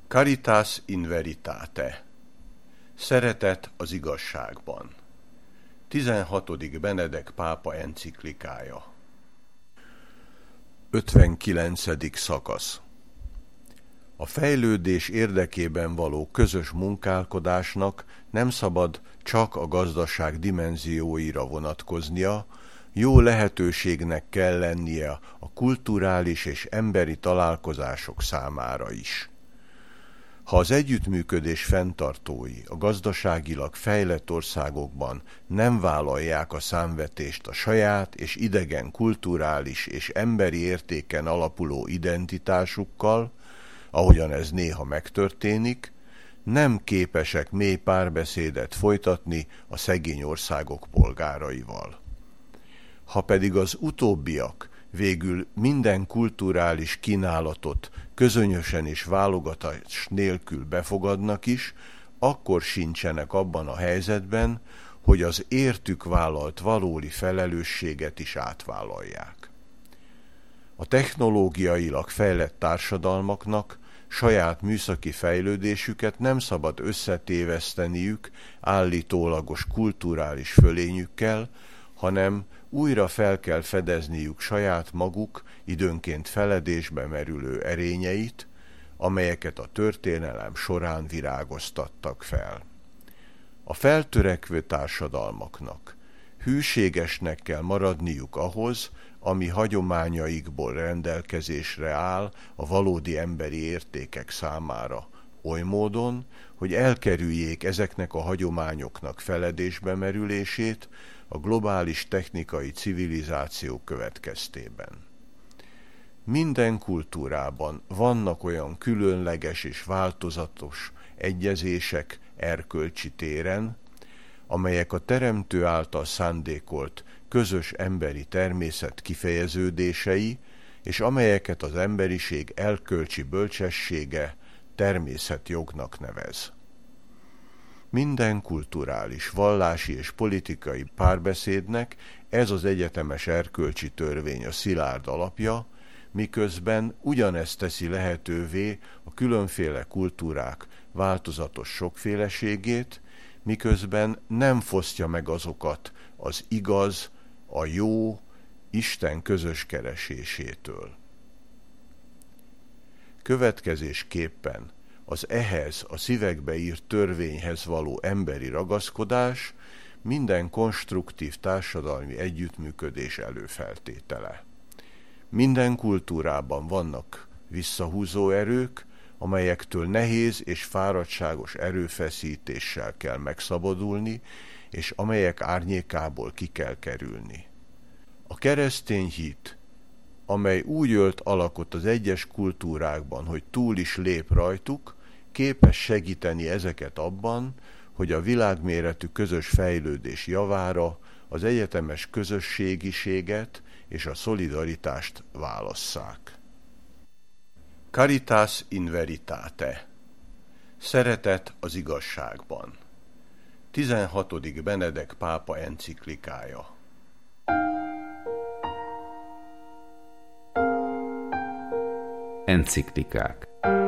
Caritas in veritate. Szeretet az igazságban. 16. Benedek pápa enciklikája. 59. szakasz. A fejlődés érdekében való közös munkálkodásnak nem szabad csak a gazdaság dimenzióira vonatkoznia, jó lehetőségnek kell lennie a kulturális és emberi találkozások számára is. Ha az együttműködés fenntartói a gazdaságilag fejlett országokban nem vállalják a számvetést a saját és idegen kulturális és emberi értéken alapuló identitásukkal, ahogyan ez néha megtörténik, nem képesek mély párbeszédet folytatni a szegény országok polgáraival. Ha pedig az utóbbiak végül minden kulturális kínálatot közönösen és válogatás nélkül befogadnak is, akkor sincsenek abban a helyzetben, hogy az értük vállalt valódi felelősséget is átvállalják. A technológiailag fejlett társadalmaknak saját műszaki fejlődésüket nem szabad összetéveszteniük állítólagos kulturális fölényükkel, hanem újra fel kell fedezniük saját maguk időnként feledésbe merülő erényeit, amelyeket a történelem során virágoztattak fel. A feltörekvő társadalmaknak hűségesnek kell maradniuk ahhoz, ami hagyományaikból rendelkezésre áll a valódi emberi értékek számára, oly módon, hogy elkerüljék ezeknek a hagyományoknak feledésbe merülését a globális technikai civilizáció következtében. Minden kultúrában vannak olyan különleges és változatos egyezések erkölcsi téren, amelyek a Teremtő által szándékolt közös emberi természet kifejeződései, és amelyeket az emberiség erkölcsi bölcsessége természetjognak nevez. Minden kulturális, vallási és politikai párbeszédnek ez az egyetemes erkölcsi törvény a szilárd alapja, miközben ugyanezt teszi lehetővé a különféle kultúrák változatos sokféleségét, miközben nem fosztja meg azokat az igaz, a jó, Isten közös keresésétől. Következésképpen az ehhez a szívekbe írt törvényhez való emberi ragaszkodás minden konstruktív társadalmi együttműködés előfeltétele. Minden kultúrában vannak visszahúzó erők, amelyektől nehéz és fáradtságos erőfeszítéssel kell megszabadulni, és amelyek árnyékából ki kell kerülni. A keresztény hit, amely úgy ölt alakot az egyes kultúrákban, hogy túl is lép rajtuk, képes segíteni ezeket abban, hogy a világméretű közös fejlődés javára az egyetemes közösségiséget és a szolidaritást válasszák. Caritas in veritate. Szeretet az igazságban. 16. Benedek pápa enciklikája. Enciklikák.